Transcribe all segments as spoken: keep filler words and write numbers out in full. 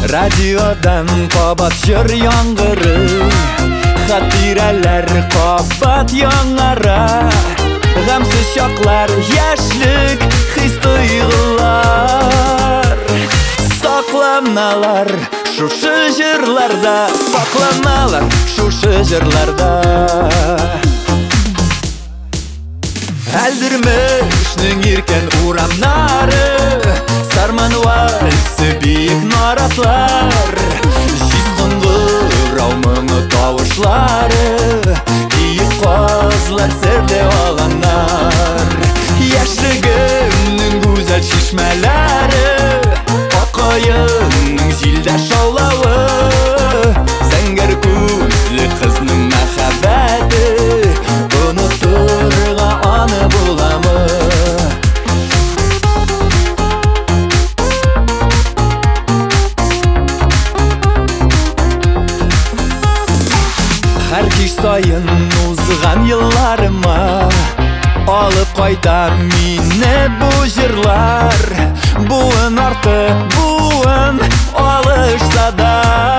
Radiodan qabat jır yangırı, xatiralar qabat yangara. Gamsiz şaklar, yaşlık, his duygular. Saklanalar şuşu jırlarda, saklanalar şuşu jırlarda. Әлдірмішнің еркен урамнары, сарман вальсы биік наратлар. Жезқоңыр аумыңы тауышлары, киік қозлар сірде аланар. Яшрігімнің гүзәл шишмәләрі, ақайының жилдә шаулауы. Зәңгәр күзлі қызның мәхәббәті, ұнытырға аны буламы. Һәр кич сайын узган елларыма алып кайта мине бу җырлар. Буын арты, буын алышса да,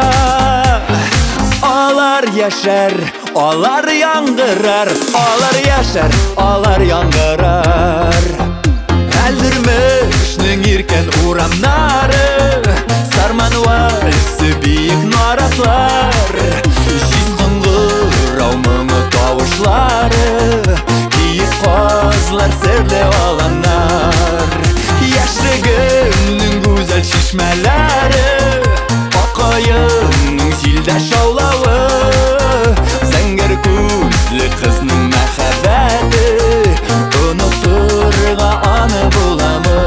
алар яшәр, алар яңгырар, алар яшәр, алар яңгырар. Әлдермешнең иркен урамнары, сарман вальсы биек наратлар. Жезқоңыр аумыңы тавышлары, киік қозлар сірде аланар. Яшрігімнің гүзәл шишмәләре, ақайының жилдә шаулауы. Зәңгәр күзлі қызның мәхәббәті, ұнытырға аны буламы.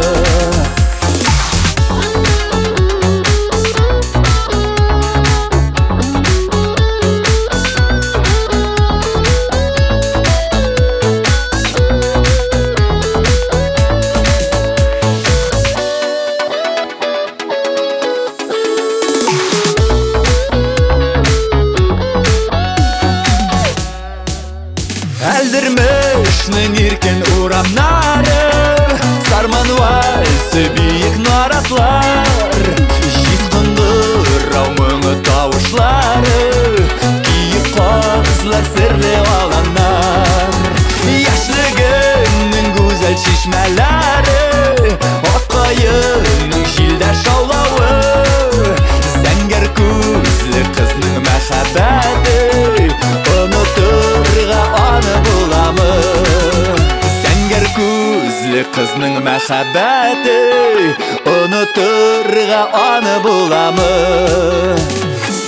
Әлдермешнең иркен урамнары, сарман вальсы биек наратлар. Жезқоңыр аумыңы тавышлары, киік қозлар сірле аланар. Яшрігімнің гүзәл шишмәләре, ақайының жилдә шаулауы. Зәңгәр күзлі қызның мәхәббәті, ұнытырға аны буламы. Зәңгәр күзлі қызның мәхәббәті, ұнытырға аны буламы.